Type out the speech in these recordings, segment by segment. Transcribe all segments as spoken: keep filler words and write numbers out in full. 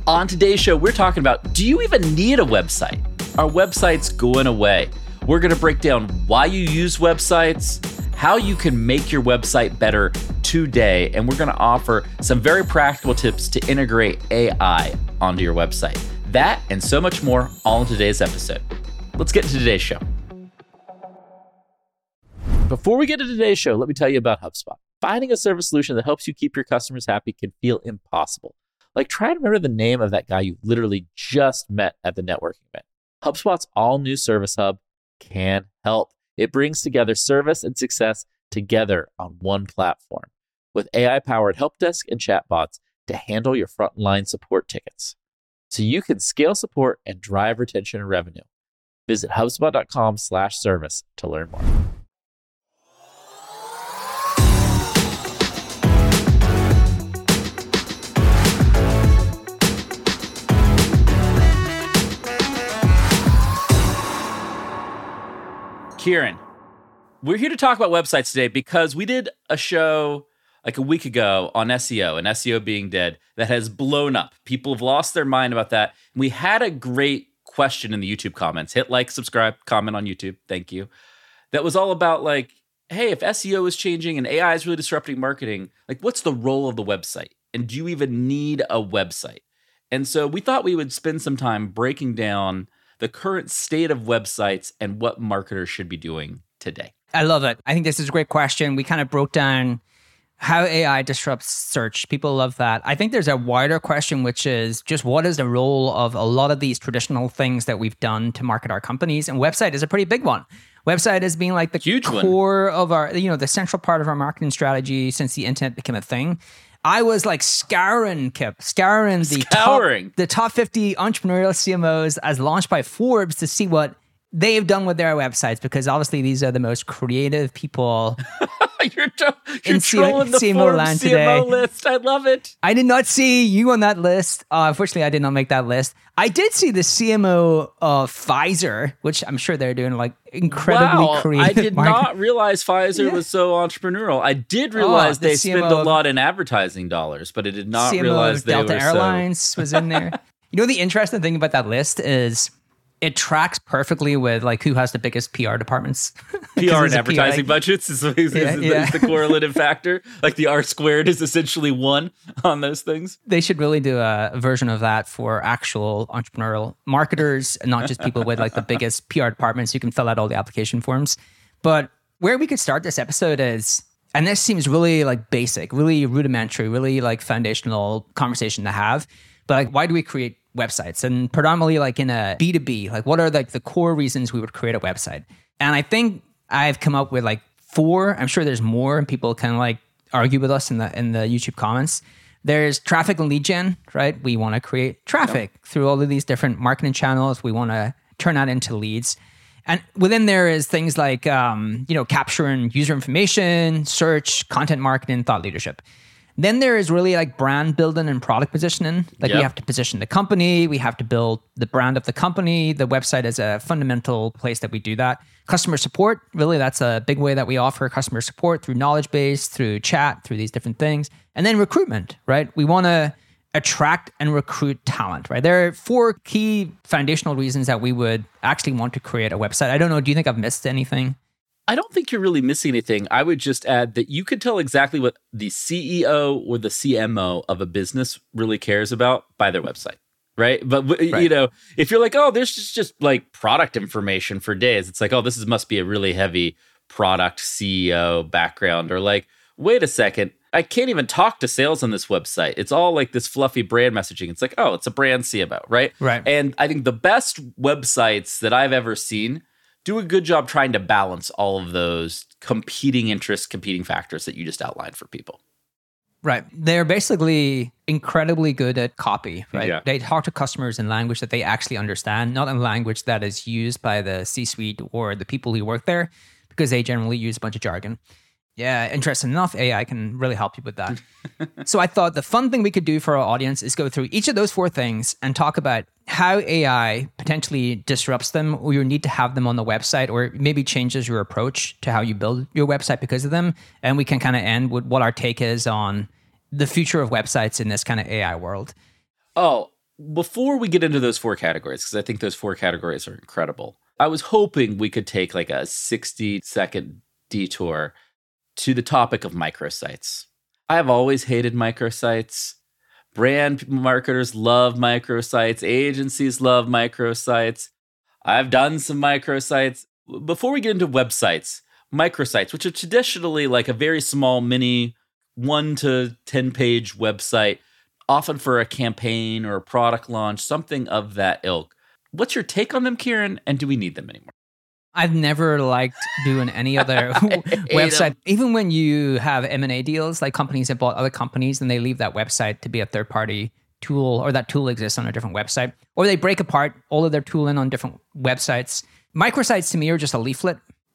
On today's show, we're talking about, do you even need a website? Are websites going away? We're going to break down why you use websites, how you can make your website better today, and we're going to offer some very practical tips to integrate A I onto your website. That and so much more all in today's episode. Let's get to today's show. Before we get to today's show, let me tell you about HubSpot. Finding a service solution that helps you keep your customers happy can feel impossible. Like, try to remember the name of that guy you literally just met at the networking event. HubSpot's all-new Service Hub can help. It brings together service and success together on one platform with A I-powered help desk and chatbots to handle your frontline support tickets, so you can scale support and drive retention and revenue. Visit HubSpot.com slash service to learn more. Kieran, we're here to talk about websites today because we did a show like a week ago on S E O and S E O being dead that has blown up. People have lost their mind about that. We had a great question in the YouTube comments. Hit like, subscribe, comment on YouTube. Thank you. That was all about like, hey, if S E O is changing and A I is really disrupting marketing, like what's the role of the website? And do you even need a website? And so we thought we would spend some time breaking down the current state of websites and what marketers should be doing today. I love it. I think this is a great question. We kind of broke down how A I disrupts search. People love that. I think there's a wider question, which is just what is the role of a lot of these traditional things that we've done to market our companies? And website is a pretty big one. Website has been like the Huge core one. of our, you know, the central part of our marketing strategy since the internet became a thing. I was like scouring, Kip, scouring the Scouring. top, the top fifty entrepreneurial C M Os as launched by Forbes to see what they've done with their websites, because obviously these are the most creative people. you're to- you're in trolling the C M O Forbes land C M O today. list. I love it. I did not see you on that list. Uh, unfortunately, I did not make that list. I did see the C M O of Pfizer, which I'm sure they're doing like incredibly wow, creative. I did market- not realize Pfizer Yeah. was so entrepreneurial. I did realize Oh, the they C M O spend a of- lot in advertising dollars, but I did not C M O realize of they Delta were Airlines was in there. You know, the interesting thing about that list is it tracks perfectly with like who has the biggest P R departments. so P R and It's a advertising P R. budgets is, is, Yeah, is, yeah. is the correlative factor. Like the R squared is essentially one on those things. They should really do a version of that for actual entrepreneurial marketers, and not just people with like the biggest P R departments who can fill out all the application forms. But where we could start this episode is, and this seems really like basic, really rudimentary, really like foundational conversation to have, but like, why do we create websites? And predominantly like in a B two B, like what are like the core reasons we would create a website? And I think I've come up with like four. I'm sure there's more, and people kind of like argue with us in the in the YouTube comments. There's traffic and lead gen, right? We want to create traffic yep. through all of these different marketing channels. We want to turn that into leads. And within there is things like, um, you know, capturing user information, search, content marketing, thought leadership. Then there is really like brand building and product positioning. Like yep. we have to position the company. We have to build the brand of the company. The website is a fundamental place that we do that. Customer support, really, that's a big way that we offer customer support through knowledge base, through chat, through these different things. And then recruitment, right? We want to attract and recruit talent, right? There are four key foundational reasons that we would actually want to create a website. I don't know, do you think I've missed anything? I don't think you're really missing anything. I would just add that you could tell exactly what the C E O or the C M O of a business really cares about by their website, right? But, w- Right. you know, if you're like, oh, there's just, just like product information for days, it's like, oh, this is, must be a really heavy product C E O background. Or like, wait a second, I can't even talk to sales on this website. It's all like this fluffy brand messaging. It's like, oh, it's a brand C M O, right? Right. And I think the best websites that I've ever seen do a good job trying to balance all of those competing interests, competing factors that you just outlined for people. Right. They're basically incredibly good at copy, right? Yeah. They talk to customers in language that they actually understand, not in language that is used by the C-suite or the people who work there, because they generally use a bunch of jargon. Yeah, interesting enough, A I can really help you with that. So I thought the fun thing we could do for our audience is go through each of those four things and talk about how A I potentially disrupts them, or you need to have them on the website, or maybe changes your approach to how you build your website because of them. And we can kind of end with what our take is on the future of websites in this kind of A I world. Oh, Before we get into those four categories, because I think those four categories are incredible, I was hoping we could take like a sixty second detour to the topic of microsites. I have always hated microsites. Brand marketers love microsites. Agencies love microsites. I've done some microsites. Before we get into websites, microsites, which are traditionally like a very small mini one to ten page website, often for a campaign or a product launch, something of that ilk. What's your take on them, Kieran? And do we need them anymore? I've never liked doing any other website. them. Even when you have M and A deals, like companies have bought other companies and they leave that website to be a third-party tool, or that tool exists on a different website, or they break apart all of their tooling on different websites. Microsites to me are just a leaflet,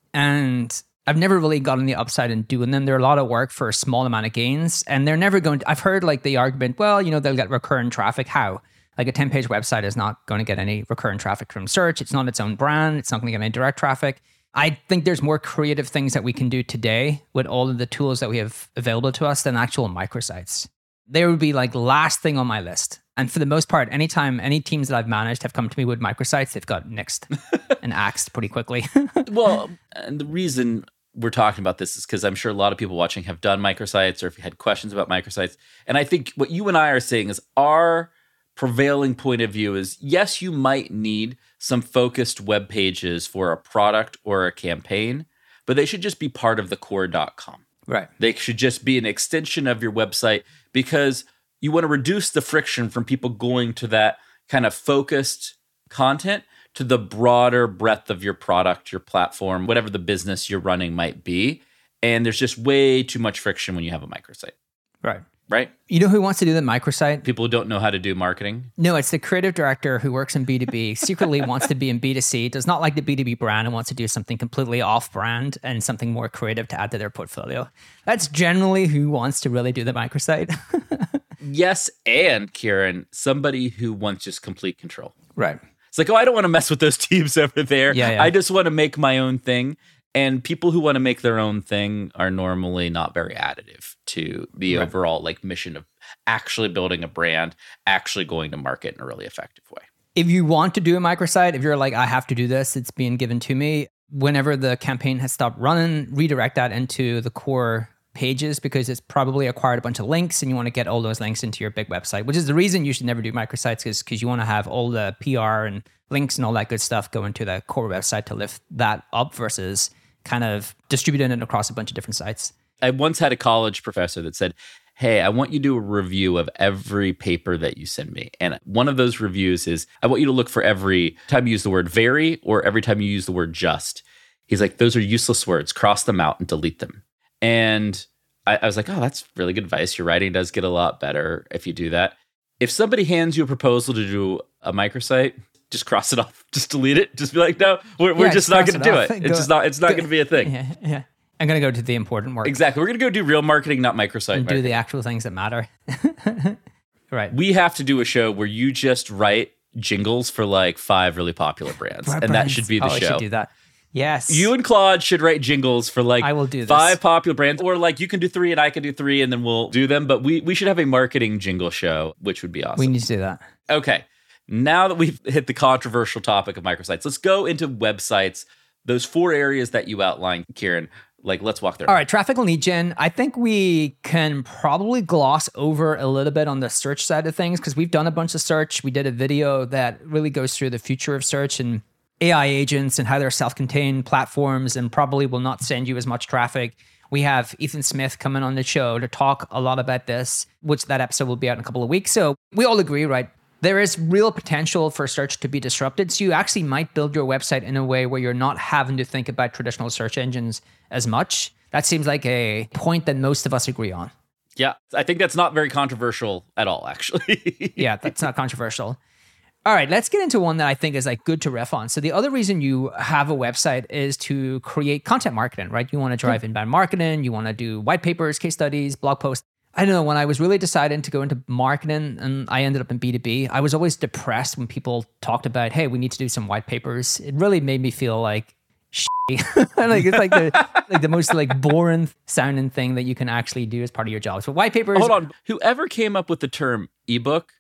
and I've never really gotten the upside in doing them. They're a lot of work for a small amount of gains, and they're never going to, I've heard like the argument, well, you know, they'll get recurrent traffic. How? Like a ten page website is not going to get any recurrent traffic from search. It's not its own brand. It's not going to get any direct traffic. I think there's more creative things that we can do today with all of the tools that we have available to us than actual microsites. They would be like last thing on my list. And for the most part, anytime any teams that I've managed have come to me with microsites, they've got nixed and axed pretty quickly. Well, and the reason we're talking about this is because I'm sure a lot of people watching have done microsites or if you had questions about microsites. And I think what you and I are saying is our prevailing point of view is, yes, you might need some focused web pages for a product or a campaign, but they should just be part of the core dot com. Right. They should just be an extension of your website because you want to reduce the friction from people going to that kind of focused content to the broader breadth of your product, your platform, whatever the business you're running might be. And there's just way too much friction when you have a microsite. Right. Right? You know who wants to do the microsite? People who don't know how to do marketing. No, it's the creative director who works in B two B, secretly wants to be in B two C, does not like the B two B brand and wants to do something completely off-brand and something more creative to add to their portfolio. That's generally who wants to really do the microsite. Yes, and Kieran, somebody who wants just complete control. Right. It's like, oh, I don't want to mess with those teams over there. Yeah, yeah. I just want to make my own thing. And people who want to make their own thing are normally not very additive to the Right. overall like mission of actually building a brand, actually going to market in a really effective way. If you want to do a microsite, if you're like, I have to do this, it's being given to me, whenever the campaign has stopped running, redirect that into the core pages because it's probably acquired a bunch of links and you want to get all those links into your big website, which is the reason you should never do microsites is because you want to have all the P R and links and all that good stuff go into the core website to lift that up versus kind of distributing it across a bunch of different sites. I once had a college professor that said, hey, I want you to do a review of every paper that you send me. And one of those reviews is, I want you to look for every time you use the word very or every time you use the word just. He's like, those are useless words. Cross them out and delete them. And I, I was like, oh, that's really good advice. Your writing does get a lot better if you do that. If somebody hands you a proposal to do a microsite, just cross it off. Just delete it. Just be like, no, we're, we're Yeah, just just not cross going to it do off. it. Go- It's just not. It's not go- going to be a thing. Yeah, yeah. I'm going to go to the important work. Exactly. We're going to go do real marketing, not microsite And do marketing. the actual things that matter. Right. We have to do a show where you just write jingles for like five really popular brands, Right, and that brands. should be the oh, I show. should do that. Yes. You and Claude should write jingles for like I will do this. five popular brands, or like you can do three and I can do three, and then we'll do them. But we we should have a marketing jingle show, which would be awesome. We need to do that. Okay, now that we've hit the controversial topic of microsites, let's go into websites. Those four areas that you outlined, Kieran. Like, let's walk through. All right, traffic and lead gen. I think we can probably gloss over a little bit on the search side of things because we've done a bunch of search. We did a video that really goes through the future of search and A I agents and how they're self-contained platforms and probably will not send you as much traffic. We have Ethan Smith coming on the show to talk a lot about this, which that episode will be out in a couple of weeks. So we all agree, right? There is real potential for search to be disrupted. So you actually might build your website in a way where you're not having to think about traditional search engines as much. That seems like a point that most of us agree on. Yeah, I think that's not very controversial at all, actually. Yeah, that's not controversial. All right, let's get into one that I think is like good to riff on. So the other reason you have a website is to create content marketing, right? You want to drive inbound marketing, you want to do white papers, case studies, blog posts. I don't know, when I was really deciding to go into marketing and I ended up in B two B, I was always depressed when people talked about, hey, we need to do some white papers. It really made me feel like shitty. Like it's like the like the most like boring sounding thing that you can actually do as part of your job. So white papers. Hold on. Whoever came up with the term ebook,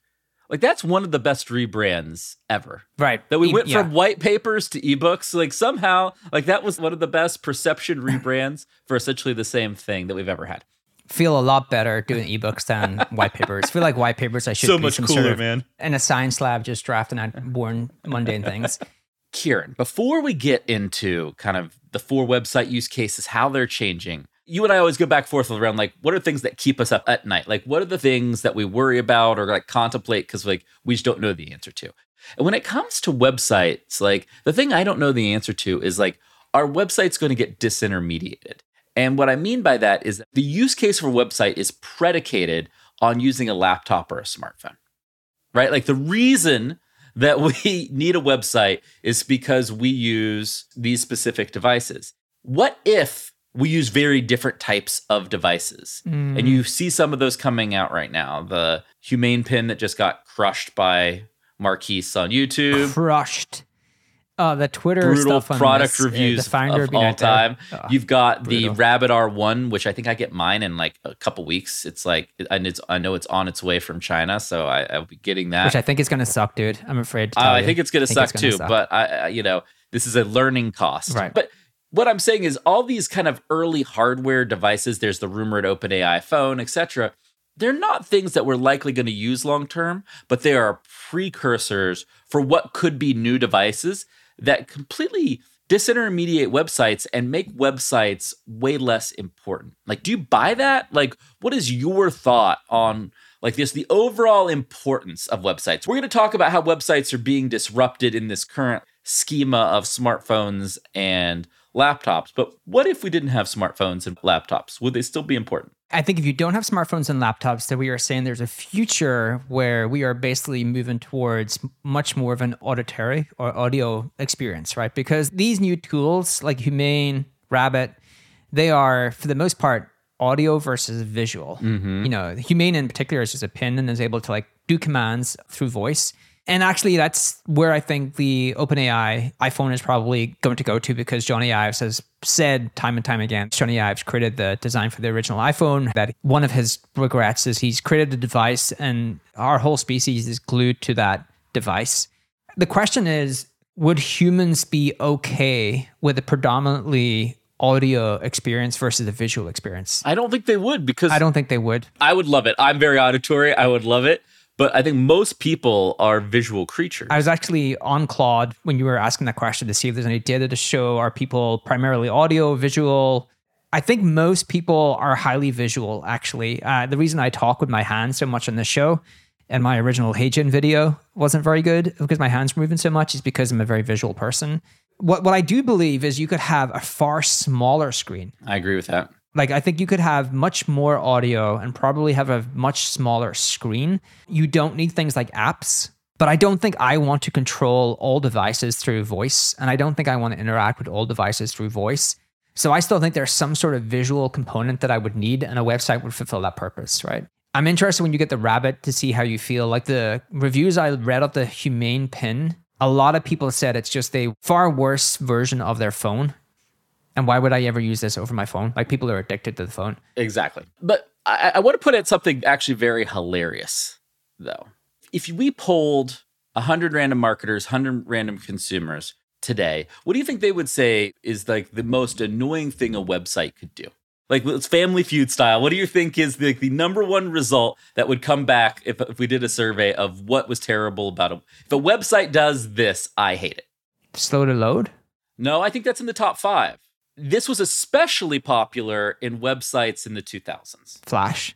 Like that's one of the best rebrands ever. Right. That we E- went yeah. from white papers to ebooks. Like somehow, like that was one of the best perception rebrands for essentially the same thing that we've ever had. Feel a lot better doing ebooks than white papers. Feel like white papers I should So be much some cooler, sort of man. in a science lab just drafting out boring mundane things. Kieran, before we get into kind of the four website use cases, how they're changing, you and I always go back and forth around like, what are things that keep us up at night? Like, what are the things that we worry about or like contemplate because like we just don't know the answer to? And when it comes to websites, like the thing I don't know the answer to is like, are websites going to get disintermediated? And what I mean by that is the use case for a website is predicated on using a laptop or a smartphone, right? Like the reason that we need a website is because we use these specific devices. What if we use very different types of devices? Mm. And you see some of those coming out right now. The Humane pin that just got crushed by Marquise on YouTube. Crushed. Uh, the Twitter brutal stuff on product this, reviews uh, the Finder of all time. Oh, You've got brutal. the Rabbit R one, which I think I get mine in like a couple weeks. It's like, and it's I know it's on its way from China, so I, I'll be getting that. Which I think is going to suck, dude. I'm afraid to tell uh, I you. think it's going to suck it's gonna too, suck. but I, I, you know, this is a learning cost. Right. But what I'm saying is all these kind of early hardware devices, there's the rumored OpenAI phone, et cetera. They're not things that we're likely going to use long term, but they are precursors for what could be new devices that completely disintermediate websites and make websites way less important. Like, do you buy that? Like, what is your thought on like this, the overall importance of websites? We're going to talk about how websites are being disrupted in this current schema of smartphones and laptops. But what if we didn't have smartphones and laptops? Would they still be important? I think if you don't have smartphones and laptops, then we are saying there's a future where we are basically moving towards much more of an auditory or audio experience, right? Because these new tools like Humane, Rabbit, they are, for the most part, audio versus visual. Mm-hmm. You know, Humane in particular is just a pin and is able to like do commands through voice. And actually, that's where I think the OpenAI iPhone is probably going to go to, because Johnny Ives has said time and time again, Johnny Ives created the design for the original iPhone, that one of his regrets is he's created a device and our whole species is glued to that device. The question is, would humans be okay with a predominantly audio experience versus a visual experience? I don't think they would, because I don't think they would. I would love it. I'm very auditory. I would love it. But I think most people are visual creatures. I was actually on Claude when you were asking that question to see if there's any data to show, are people primarily audio, visual? I think most people are highly visual, actually. Uh, the reason I talk with my hands so much on this show and my original HeyGen video wasn't very good because my hands were moving so much is because I'm a very visual person. What, what I do believe is you could have a far smaller screen. I agree with that. Like, I think you could have much more audio and probably have a much smaller screen. You don't need things like apps, but I don't think I want to control all devices through voice. And I don't think I want to interact with all devices through voice. So I still think there's some sort of visual component that I would need, and a website would fulfill that purpose, right? I'm interested when you get the Rabbit to see how you feel. Like the reviews I read of the Humane pin, a lot of people said it's just a far worse version of their phone. And why would I ever use this over my phone? Like, people are addicted to the phone. Exactly. But I, I want to put it something actually very hilarious, though. If we polled one hundred random marketers, one hundred random consumers today, what do you think they would say is like the most annoying thing a website could do? Like, it's Family Feud style. What do you think is the, the number one result that would come back if, if we did a survey of what was terrible about it? If a website does this, I hate it. Slow to load? No, I think that's in the top five. This was especially popular in websites in the two thousands. Flash.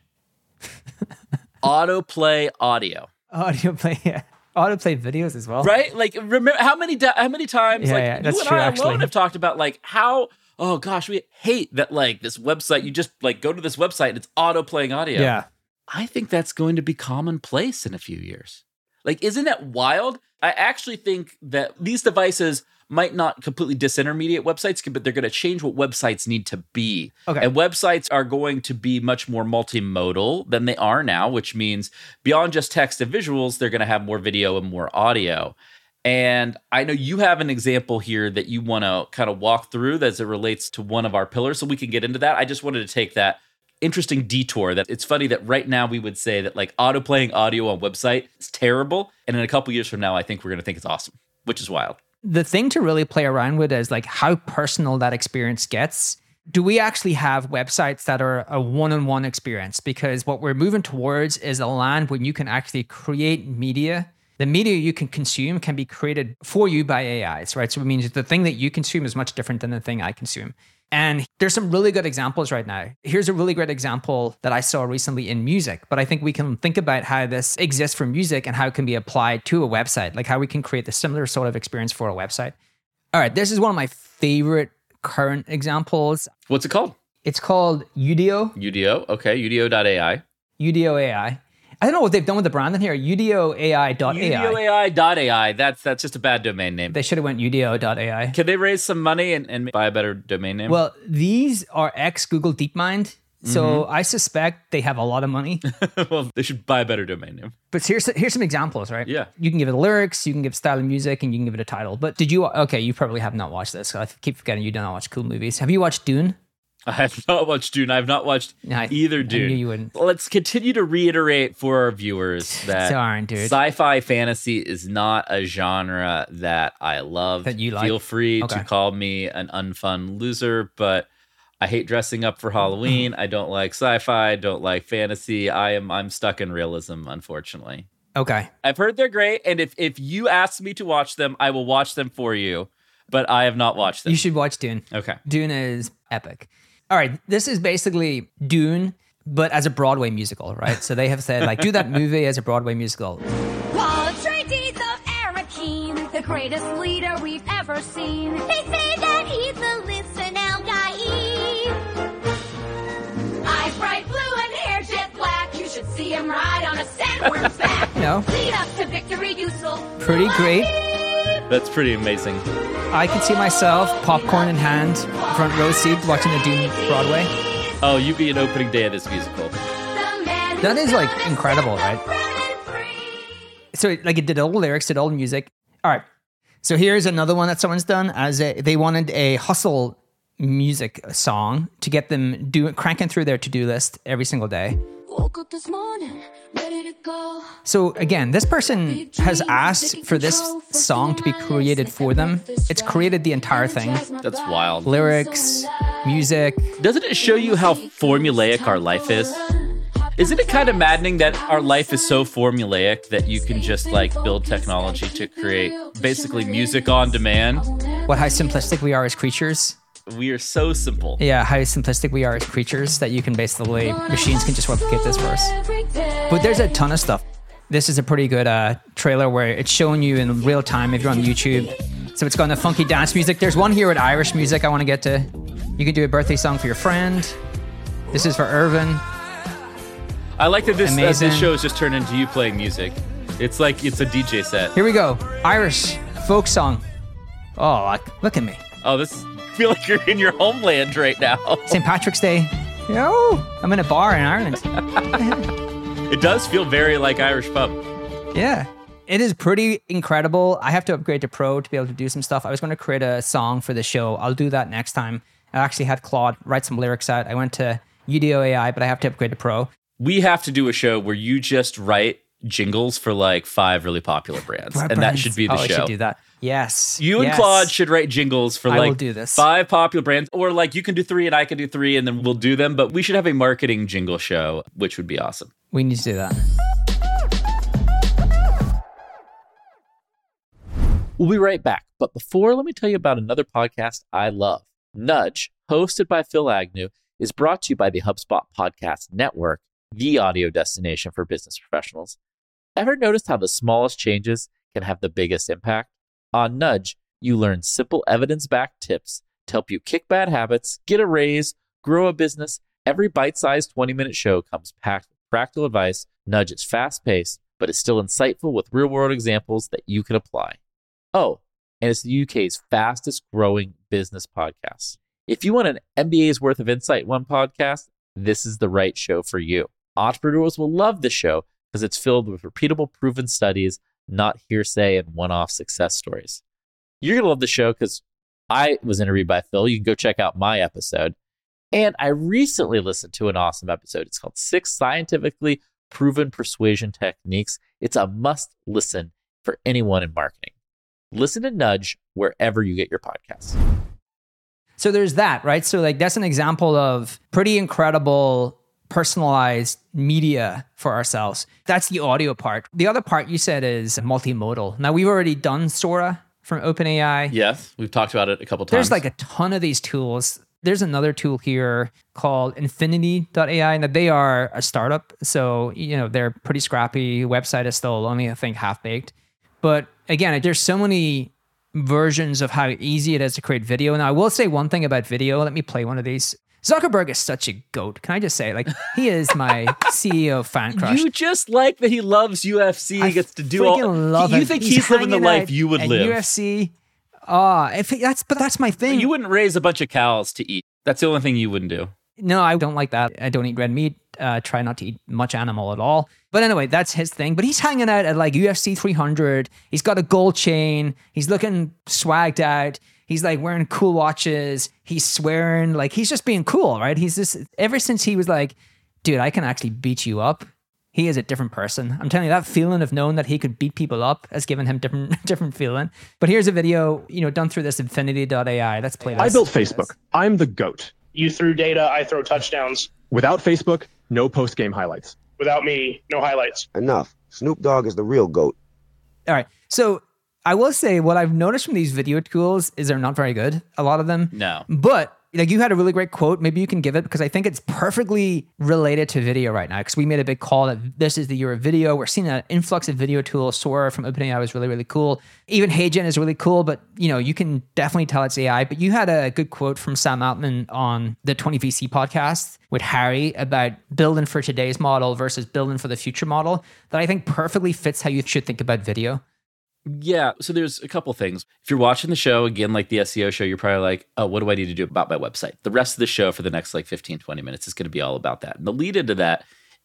Autoplay audio. Audio play, yeah. Autoplay videos as well. Right? Like, remember how many da- how many times Yeah, like yeah, you that's and true, I actually. alone have talked about like how, oh gosh, we hate that like this website, you just like go to this website and it's auto playing audio. Yeah. I think that's going to be commonplace in a few years. Like, isn't that wild? I actually think that these devices might not completely disintermediate websites, but they're going to change what websites need to be. Okay. And websites are going to be much more multimodal than they are now, which means beyond just text and visuals, they're going to have more video and more audio. And I know you have an example here that you want to kind of walk through as it relates to one of our pillars, so we can get into that. I just wanted to take that interesting detour that it's funny that right now we would say that like auto playing audio on website is terrible. And in a couple years from now, I think we're going to think it's awesome, which is wild. The thing to really play around with is like how personal that experience gets. Do we actually have websites that are a one-on-one experience? Because what we're moving towards is a land where you can actually create media. The media you can consume can be created for you by A Is, right? So it means the thing that you consume is much different than the thing I consume. And there's some really good examples right now. Here's a really great example that I saw recently in music, but I think we can think about how this exists for music and how it can be applied to a website, like how we can create the similar sort of experience for a website. All right, this is one of my favorite current examples. What's it called? It's called Udio. Udio, okay, udio dot A I. Udio A I. I don't know what they've done with the brand in here. udio A I dot A I. udio A I dot A I. That's that's just a bad domain name. They should have went udio dot A I. Can they raise some money and, and buy a better domain name? Well, these are ex-Google DeepMind, so mm-hmm. I suspect they have a lot of money. Well, they should buy a better domain name. But here's here's some examples, right? Yeah. You can give it lyrics, you can give style of music, and you can give it a title. But did you, okay, you probably have not watched this. So I keep forgetting you don't watch cool movies. Have you watched Dune? I have not watched Dune. I have not watched I, either Dune. I knew you wouldn't. Let's continue to reiterate for our viewers that Darn, dude. sci-fi fantasy is not a genre that I love. That you like? Feel free okay. to call me an unfun loser, but I hate dressing up for Halloween. I don't like sci-fi. I don't like fantasy. I am I'm stuck in realism, unfortunately. Okay. I've heard they're great, and if if you ask me to watch them, I will watch them for you. But I have not watched them. You should watch Dune. Okay. Dune is epic. All right, this is basically Dune, but as a Broadway musical, right? So they have said, like, do that movie as a Broadway musical. Paul Atreides of Arakeen, the greatest leader we've ever seen. They say that he's the listen Al-Gaid. Eyes bright blue and hair jet black. You should see him ride on a sandworm's back. You know, lead us to victory, Yusel. Pretty great. That's pretty amazing. I can see myself, popcorn in hand, front row seat, watching the Dune Broadway. Oh, you'd be an opening day of this musical. That is like incredible, right? So like it did all the lyrics, did all the music. All right. So here's another one that someone's done as a, they wanted a hustle music song to get them do cranking through their to-do list every single day. Woke up this morning, ready to go. So again, this person has asked for this song to be created for them. It's created the entire thing. That's wild. Lyrics, music. Doesn't it show you how formulaic our life is? Isn't it kind of maddening that our life is so formulaic that you can just like build technology to create basically music on demand? What, how simplistic we are as creatures? We are so simple. Yeah, how simplistic we are as creatures that you can basically, machines can just replicate this for us. But there's a ton of stuff. This is a pretty good uh, trailer where it's showing you in real time if you're on YouTube. So it's got the funky dance music. There's one here with Irish music I want to get to. You can do a birthday song for your friend. This is for Irvin. I like that this, uh, Amazing. this show has just turned into you playing music. It's like it's a D J set. Here we go. Irish folk song. Oh, like, look at me. Oh, this... I feel like you're in your homeland right now. Saint Patrick's Day. Yo, I'm in a bar in Ireland. It does feel very like Irish pub. Yeah. It is pretty incredible. I have to upgrade to Pro to be able to do some stuff. I was going to create a song for the show. I'll do that next time. I actually had Claude write some lyrics out. I went to Udio A I, but I have to upgrade to Pro. We have to do a show where you just write jingles for like five really popular brands, Brand and brands. that should be the oh, show. I should do that. Yes. You and yes. Claude should write jingles for I like will do this. five popular brands, or like you can do three and I can do three, and then we'll do them. But we should have a marketing jingle show, which would be awesome. We need to do that. We'll be right back. But before, let me tell you about another podcast I love. Nudge, hosted by Phil Agnew, is brought to you by the HubSpot Podcast Network, the audio destination for business professionals. Ever noticed how the smallest changes can have the biggest impact? On Nudge, you learn simple evidence-backed tips to help you kick bad habits, get a raise, grow a business. Every bite-sized twenty-minute show comes packed with practical advice. Nudge is fast-paced, but is still insightful with real-world examples that you can apply. Oh, and it's the U K's fastest-growing business podcast. If you want an M B A's worth of insight in one podcast, this is the right show for you. Entrepreneurs will love the show because it's filled with repeatable, proven studies, not hearsay and one-off success stories. You're going to love the show because I was interviewed by Phil. You can go check out my episode. And I recently listened to an awesome episode. It's called Six Scientifically Proven Persuasion Techniques. It's a must listen for anyone in marketing. Listen to Nudge wherever you get your podcasts. So there's that, right? So like that's an example of pretty incredible personalized media for ourselves. That's the audio part. The other part you said is multimodal. Now we've already done Sora from OpenAI. Yes, we've talked about it a couple times. There's like a ton of these tools. There's another tool here called Infinity dot A I. Now they are a startup, so you know they're pretty scrappy. Website is still only I think half baked. But again, there's so many versions of how easy it is to create video. And I will say one thing about video. Let me play one of these. Zuckerberg is such a goat. Can I just say, like, he is my C E O fan crush. You just like that he loves U F C. I He gets to do all. love You him. think he's, he's living the life you would live? U F C. Ah, if he, that's but that's my thing. You wouldn't raise a bunch of cows to eat. That's the only thing you wouldn't do. No, I don't like that. I don't eat red meat. Uh, try not to eat much animal at all. But anyway, that's his thing. But he's hanging out at like U F C three hundred. He's got a gold chain. He's looking swagged out. He's like wearing cool watches. He's swearing. Like he's just being cool, right? He's just, ever since he was like, dude, I can actually beat you up. He is a different person. I'm telling you, that feeling of knowing that he could beat people up has given him different different feeling. But here's a video, you know, done through this Infinity dot A I. Let's play this. I built Facebook. I'm the GOAT. You threw data, I throw touchdowns. Without Facebook, no post-game highlights. Without me, no highlights. Enough. Snoop Dogg is the real GOAT. All right. So I will say what I've noticed from these video tools is they're not very good, a lot of them. No. But like you had a really great quote. Maybe you can give it because I think it's perfectly related to video right now because we made a big call that this is the year of video. We're seeing an influx of video tools. Sora from OpenAI was really, really cool. Even HeyGen is really cool, but you know, you can definitely tell it's A I. But you had a good quote from Sam Altman on the twenty V C podcast with Harry about building for today's model versus building for the future model that I think perfectly fits how you should think about video. Yeah, so there's a couple things. If you're watching the show, again, like the S E O show, you're probably like, oh, what do I need to do about my website? The rest of the show for the next like fifteen, twenty minutes is going to be all about that. And the lead into that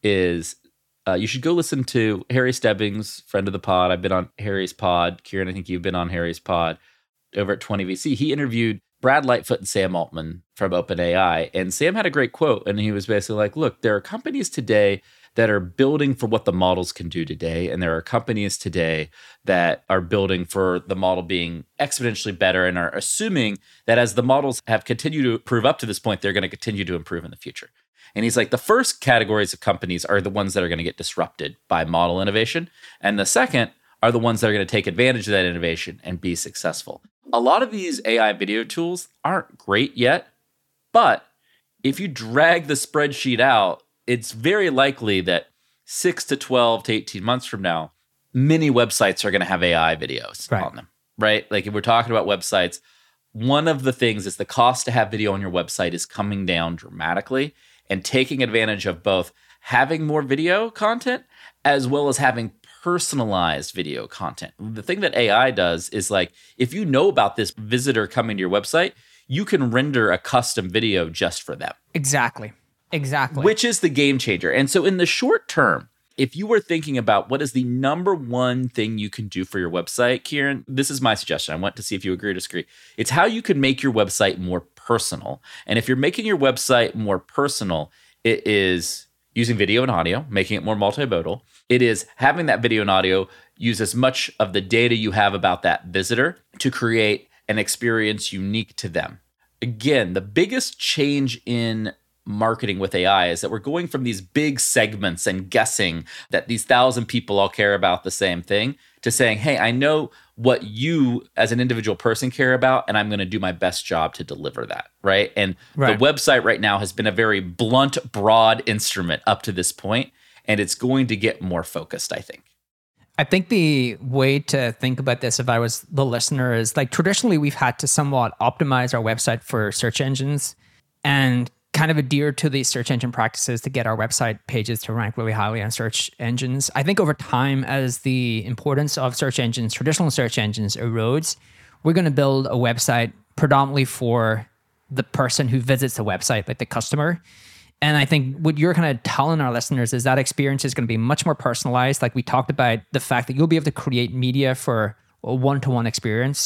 is uh, you should go listen to Harry Stebbings, friend of the pod. I've been on Harry's pod. Kieran, I think you've been on Harry's pod over at twenty V C. He interviewed Brad Lightfoot and Sam Altman from OpenAI. And Sam had a great quote. And he was basically like, look, there are companies today that are building for what the models can do today. And there are companies today that are building for the model being exponentially better and are assuming that as the models have continued to improve up to this point, they're going to continue to improve in the future. And he's like, the first categories of companies are the ones that are going to get disrupted by model innovation. And the second are the ones that are going to take advantage of that innovation and be successful. A lot of these A I video tools aren't great yet, but if you drag the spreadsheet out, it's very likely that six to twelve to eighteen months from now, many websites are going to have A I videos right. on them, right? Like if we're talking about websites, one of the things is the cost to have video on your website is coming down dramatically, and taking advantage of both having more video content as well as having personalized video content. The thing that A I does is like, if you know about this visitor coming to your website, you can render a custom video just for them. Exactly. Exactly. Which is the game changer. And so in the short term, if you were thinking about what is the number one thing you can do for your website, Kieran, this is my suggestion. I want to see if you agree or disagree. It's how you can make your website more personal. And if you're making your website more personal, it is using video and audio, making it more multimodal. It is having that video and audio use as much of the data you have about that visitor to create an experience unique to them. Again, the biggest change in marketing with A I is that we're going from these big segments and guessing that these thousand people all care about the same thing to saying, hey, I know what you as an individual person care about, and I'm going to do my best job to deliver that, right? And right. the website right now has been a very blunt, broad instrument up to this point, and it's going to get more focused, I think. I think the way to think about this, if I was the listener, is like traditionally we've had to somewhat optimize our website for search engines and kind of adhere to these search engine practices to get our website pages to rank really highly on search engines. I think over time, as the importance of search engines, traditional search engines erodes, we're going to build a website predominantly for the person who visits the website, like the customer. And I think what you're kind of telling our listeners is that experience is going to be much more personalized. Like we talked about the fact that you'll be able to create media for a one-to-one experience.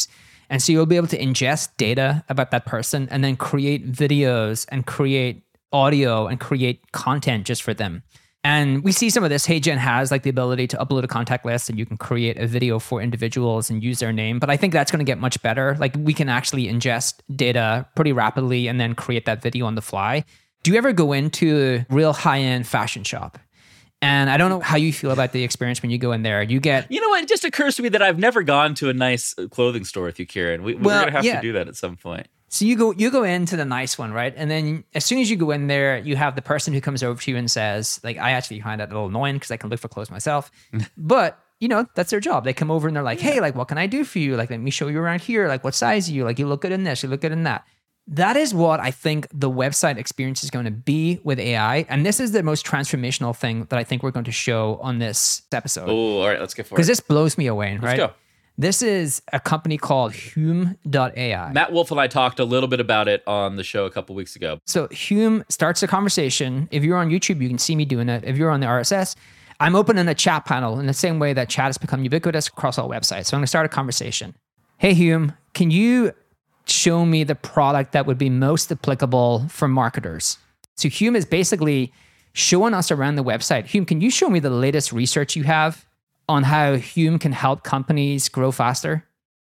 And so you'll be able to ingest data about that person and then create videos and create audio and create content just for them. And we see some of this. HeyGen has like the ability to upload a contact list and you can create a video for individuals and use their name. But I think that's going to get much better. Like we can actually ingest data pretty rapidly and then create that video on the fly. Do you ever go into a real high-end fashion shop? And I don't know how you feel about the experience when you go in there. You get... You know what? It just occurs to me that I've never gone to a nice clothing store with you, Kieran. We, Well, we're going to have yeah. to do that at some point. So you go you go into the nice one, right? And then as soon as you go in there, you have the person who comes over to you and says, like, I actually find that a little annoying because I can look for clothes myself. But, you know, that's their job. They come over and they're like, hey, like, what can I do for you? Like, let me show you around here. Like, what size are you? Like, you look good in this, you look good in that. That is what I think the website experience is going to be with A I. And this is the most transformational thing that I think we're going to show on this episode. Oh, all right, let's get for it. Because this blows me away, right? Let's go. This is a company called Hume dot A I. Matt Wolf and I talked a little bit about it on the show a couple weeks ago. So Hume starts a conversation. If you're on YouTube, you can see me doing it. If you're on the R S S, I'm opening a chat panel in the same way that chat has become ubiquitous across all websites. So I'm going to start a conversation. Hey, Hume, can you show me the product that would be most applicable for marketers? So Hume is basically showing us around the website. Hume, can you show me the latest research you have on how Hume can help companies grow faster?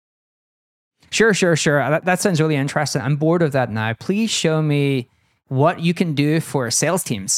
Sure, sure, sure. That, that sounds really interesting. I'm bored of that now. Please show me what you can do for sales teams.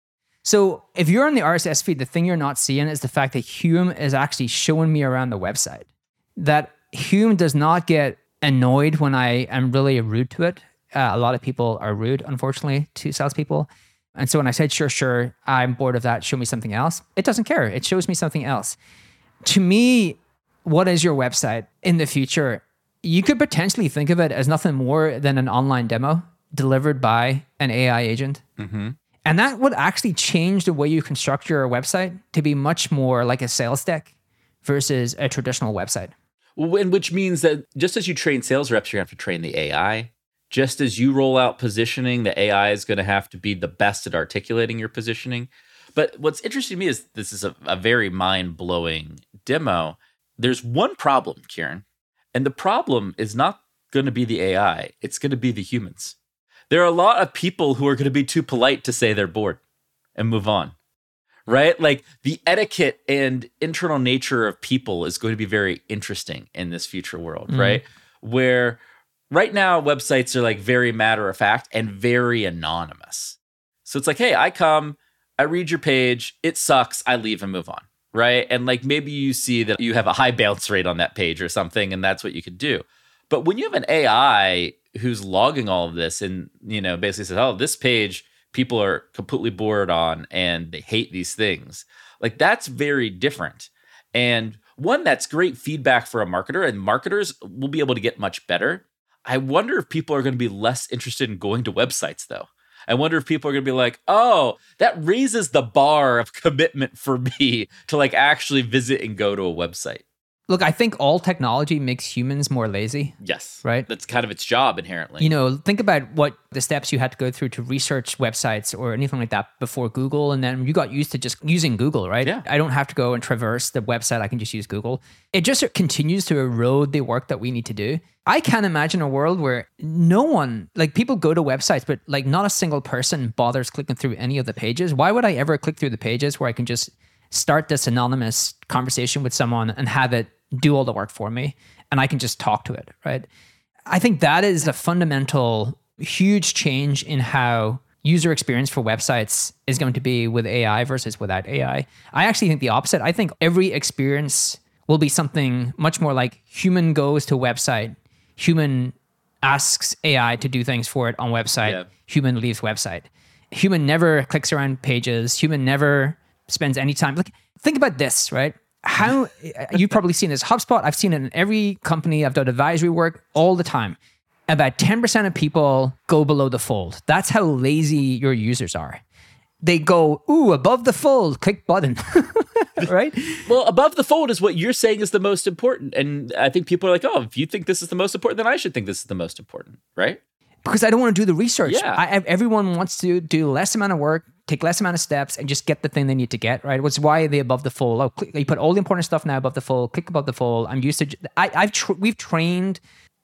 So if you're on the R S S feed, the thing you're not seeing is the fact that Hume is actually showing me around the website. That Hume does not get annoyed when I am really rude to it. Uh, a lot of people are rude, unfortunately, to salespeople. And so when I said, sure, sure, I'm bored of that, show me something else, it doesn't care. It shows me something else. To me, what is your website in the future? You could potentially think of it as nothing more than an online demo delivered by an A I agent. Mm-hmm. And that would actually change the way you construct your website to be much more like a sales deck versus a traditional website. Well, and which means that just as you train sales reps, you're going to have to train the A I. Just as you roll out positioning, the A I is going to have to be the best at articulating your positioning. But what's interesting to me is this is a, a very mind-blowing demo. There's one problem, Kieran, and the problem is not going to be the A I. It's going to be the humans. There are a lot of people who are going to be too polite to say they're bored and move on, right? Like the etiquette and internal nature of people is going to be very interesting in this future world, mm-hmm. right? Where right now, websites are like very matter of fact and very anonymous. So it's like, hey, I come, I read your page, it sucks, I leave and move on, right? And like maybe you see that you have a high bounce rate on that page or something, and that's what you could do. But when you have an A I who's logging all of this and, you know, basically says, oh, this page people are completely bored on and they hate these things, like that's very different. And one, that's great feedback for a marketer, and marketers will be able to get much better. I wonder if people are going to be less interested in going to websites, though. I wonder if people are going to be like, oh, that raises the bar of commitment for me to like actually visit and go to a website. Look, I think all technology makes humans more lazy. Yes. Right? That's kind of its job inherently. You know, think about what the steps you had to go through to research websites or anything like that before Google. And then you got used to just using Google, right? Yeah. I don't have to go and traverse the website. I can just use Google. It just continues to erode the work that we need to do. I can't imagine a world where no one, like people go to websites, but like not a single person bothers clicking through any of the pages. Why would I ever click through the pages where I can just start this anonymous conversation with someone and have it do all the work for me and I can just talk to it, right? I think that is a fundamental, huge change in how user experience for websites is going to be with A I versus without A I. I actually think the opposite. I think every experience will be something much more like human goes to website, human asks A I to do things for it on website, yeah. Human leaves website. Human never clicks around pages, human never spends any time. Like, think about this, right? How you've probably seen this. HubSpot, I've seen it in every company. I've done advisory work all the time. About ten percent of people go below the fold. That's how lazy your users are. They go, ooh, above the fold, click button, right? Well, above the fold is what you're saying is the most important. And I think people are like, oh, if you think this is the most important, then I should think this is the most important, right? Because I don't want to do the research. Yeah. I, everyone wants to do less amount of work, take less amount of steps, and just get the thing they need to get, right? Which is why they above the fold. Oh, click, you put all the important stuff now above the fold, click above the fold. I'm used to, I, I've, tra- we've trained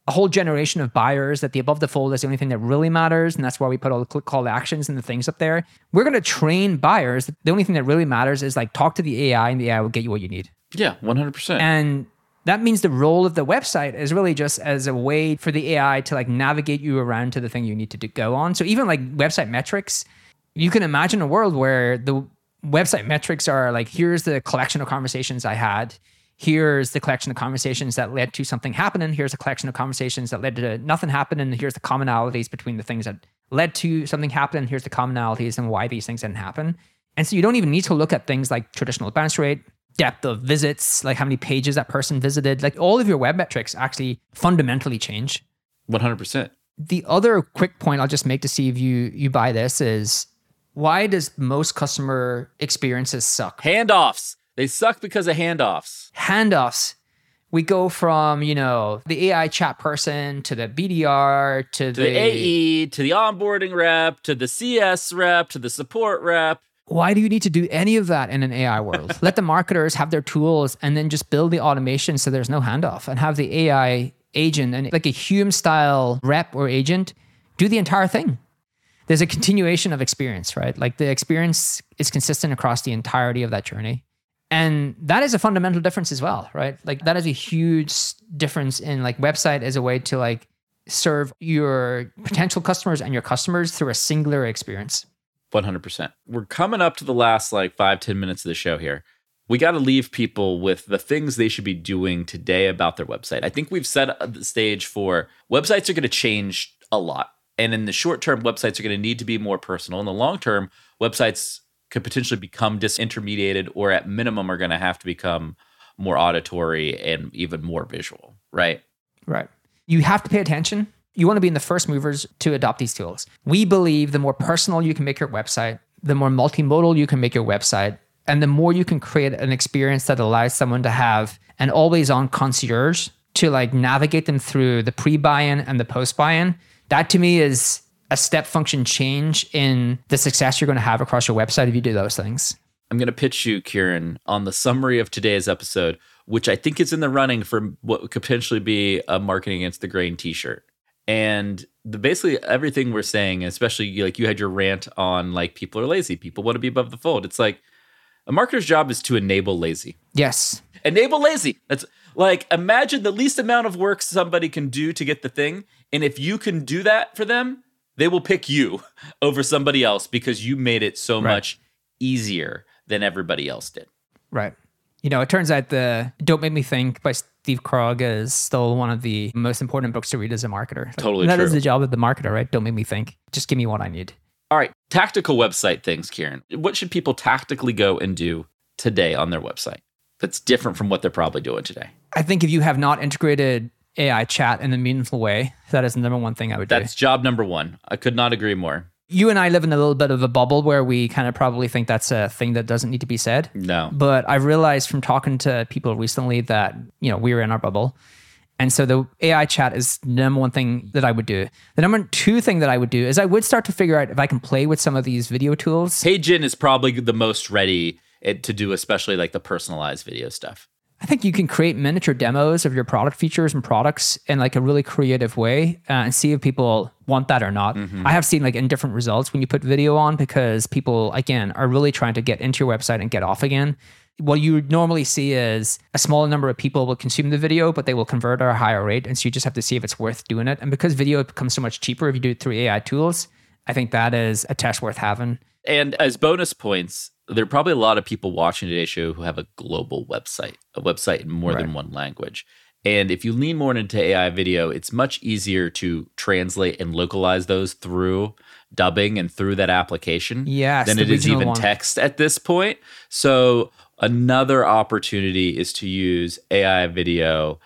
a whole generation of buyers that the above the fold is the only thing that really matters. And that's why we put all the click call to actions and the things up there. We're going to train buyers. The only thing that really matters is like talk to the A I and the A I will get you what you need. Yeah, one hundred percent. And that means the role of the website is really just as a way for the A I to like navigate you around to the thing you need to do, go on. So even like website metrics, you can imagine a world where the website metrics are like, here's the collection of conversations I had. Here's the collection of conversations that led to something happening. Here's a collection of conversations that led to nothing happening. Here's the commonalities between the things that led to something happening. Here's the commonalities and why these things didn't happen. And so you don't even need to look at things like traditional bounce rate, depth of visits, like how many pages that person visited. Like all of your web metrics actually fundamentally change. one hundred percent. The other quick point I'll just make to see if you you buy this is, why does most customer experiences suck? Handoffs. They suck because of handoffs. Handoffs. We go from, you know, the A I chat person to the B D R to, To the, the A E, to the onboarding rep, to the C S rep, to the support rep. Why do you need to do any of that in an A I world? Let the marketers have their tools and then just build the automation so there's no handoff, and have the A I agent and like a human style rep or agent do the entire thing. There's a continuation of experience, right? Like the experience is consistent across the entirety of that journey. And that is a fundamental difference as well, right? Like that is a huge difference in like website as a way to like serve your potential customers and your customers through a singular experience. one hundred percent. We're coming up to the last like five, ten minutes of the show here. We got to leave people with the things they should be doing today about their website. I think we've set the stage for websites are going to change a lot. And in the short term, websites are going to need to be more personal. In the long term, websites could potentially become disintermediated, or at minimum are going to have to become more auditory and even more visual, right? Right. You have to pay attention. You want to be in the first movers to adopt these tools. We believe the more personal you can make your website, the more multimodal you can make your website, and the more you can create an experience that allows someone to have an always-on concierge to like navigate them through the pre-buy-in and the post-buy-in. That to me is a step function change in the success you're going to have across your website if you do those things. I'm going to pitch you, Kieran, on the summary of today's episode, which I think is in the running for what could potentially be a marketing against the grain t-shirt. And the, basically everything we're saying, especially like you had your rant on like people are lazy, people want to be above the fold. It's like a marketer's job is to enable lazy. Yes. Enable lazy. That's like, imagine the least amount of work somebody can do to get the thing. And if you can do that for them, they will pick you over somebody else because you made it so Right. much easier than everybody else did. Right. You know, it turns out the Don't Make Me Think by Steve Krug is still one of the most important books to read as a marketer. Like, Totally That true. is the job of the marketer, right? Don't make me think. Just give me what I need. All right, tactical website things, Kieran. What should people tactically go and do today on their website that's different from what they're probably doing today? I think if you have not integrated A I chat in a meaningful way, that is the number one thing I would do. That's job number one. I could not agree more. You and I live in a little bit of a bubble where we kind of probably think that's a thing that doesn't need to be said. No. But I've realized from talking to people recently that, you know, we're in our bubble. And so the A I chat is the number one thing that I would do. The number two thing that I would do is I would start to figure out if I can play with some of these video tools. HeyGen is probably the most ready to do, especially like the personalized video stuff. I think you can create miniature demos of your product features and products in like a really creative way uh, and see if people want that or not. Mm-hmm. I have seen like indifferent results when you put video on because people, again, are really trying to get into your website and get off again. What you would normally see is a smaller number of people will consume the video, but they will convert at a higher rate. And so you just have to see if it's worth doing it. And because video becomes so much cheaper if you do it through A I tools, I think that is a test worth having. And as bonus points, there are probably a lot of people watching today's show who have a global website, a website in more Right. than one language. And if you lean more into A I video, it's much easier to translate and localize those through dubbing and through that application Yes, than the it is regional even one. text at this point. So another opportunity is to use A I video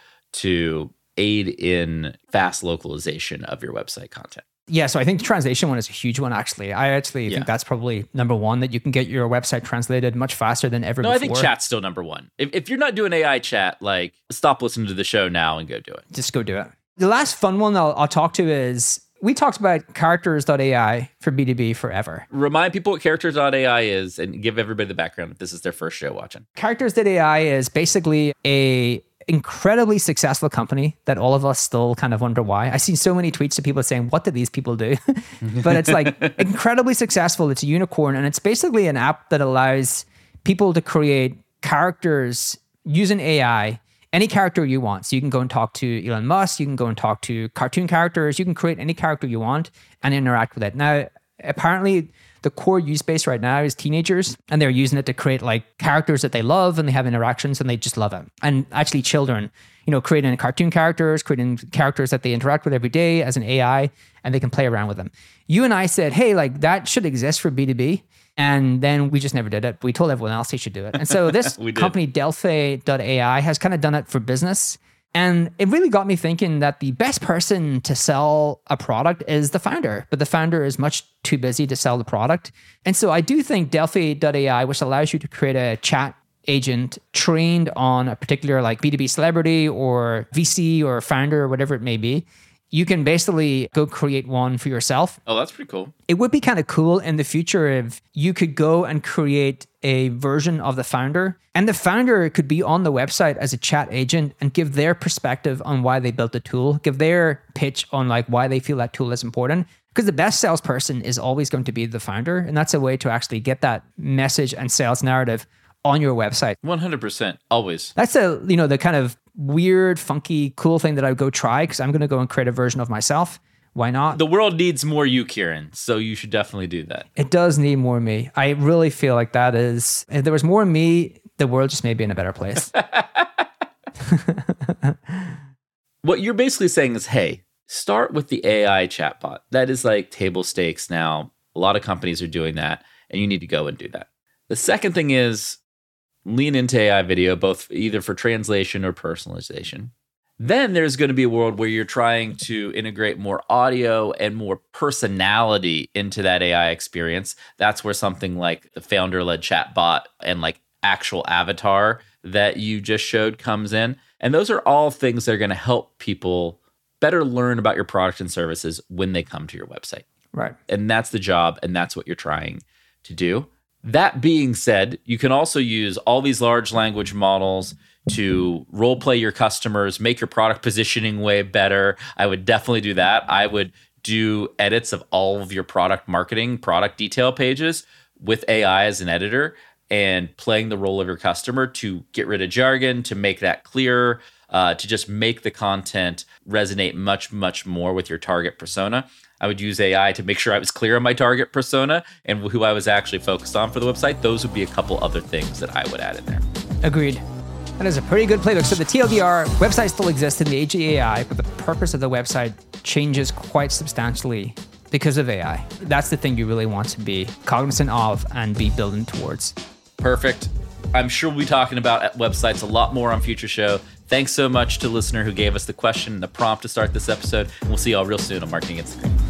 to aid in fast localization of your website content. Yeah, so I think the translation one is a huge one, actually. I actually Yeah. think that's probably number one, that you can get your website translated much faster than ever No, before. I think chat's still number one. If, if you're not doing A I chat, like stop listening to the show now and go do it. Just go do it. The last fun one I'll, I'll talk to is, we talked about characters dot A I for B two B forever. Remind people what characters dot A I is and give everybody the background if this is their first show watching. characters dot A I is basically a incredibly successful company that all of us still kind of wonder why. I see so many tweets of people saying, what did these people do? But it's like incredibly successful. It's a unicorn. And it's basically an app that allows people to create characters using A I, any character you want. So you can go and talk to Elon Musk. You can go and talk to cartoon characters. You can create any character you want and interact with it. Now, apparently, the core use base right now is teenagers, and they're using it to create like characters that they love, and they have interactions and they just love it. And actually children, you know, creating cartoon characters, creating characters that they interact with every day as an A I, and they can play around with them. You and I said, hey, like that should exist for B two B. And then we just never did it. We told everyone else they should do it. And so this company, Delphi dot A I, has kind of done it for business. And it really got me thinking that the best person to sell a product is the founder, but the founder is much too busy to sell the product. And so I do think Delphi dot A I, which allows you to create a chat agent trained on a particular like B two B celebrity or V C or founder or whatever it may be, you can basically go create one for yourself. Oh, that's pretty cool. It would be kind of cool in the future if you could go and create a version of the founder, and the founder could be on the website as a chat agent and give their perspective on why they built the tool, give their pitch on like why they feel that tool is important. Because the best salesperson is always going to be the founder, and that's a way to actually get that message and sales narrative on your website. one hundred percent, always. That's a, you know, the kind of weird, funky, cool thing that I would go try, because I'm going to go and create a version of myself. Why not? The world needs more you, Kieran, so you should definitely do that. It does need more me. I really feel like that is, if there was more me, the world just may be in a better place. What you're basically saying is, hey, start with the A I chatbot. That is like table stakes now. A lot of companies are doing that, and you need to go and do that. The second thing is lean into A I video, both either for translation or personalization. Then there's going to be a world where you're trying to integrate more audio and more personality into that A I experience. That's where something like the founder-led chatbot and like actual avatar that you just showed comes in. And those are all things that are going to help people better learn about your product and services when they come to your website. Right. And that's the job, and that's what you're trying to do. That being said, you can also use all these large language models to role play your customers, make your product positioning way better. I would definitely do that. I would do edits of all of your product marketing, product detail pages with A I as an editor and playing the role of your customer to get rid of jargon, to make that clearer, uh, to just make the content resonate much, much more with your target persona. I would use A I to make sure I was clear on my target persona and who I was actually focused on for the website. Those would be a couple other things that I would add in there. Agreed. That is a pretty good playbook. So the T L D R website still exists in the age of A I, but the purpose of the website changes quite substantially because of A I. That's the thing you really want to be cognizant of and be building towards. Perfect. I'm sure we'll be talking about websites a lot more on future show. Thanks so much to the listener who gave us the question and the prompt to start this episode. And we'll see y'all real soon on Marketing Instagram.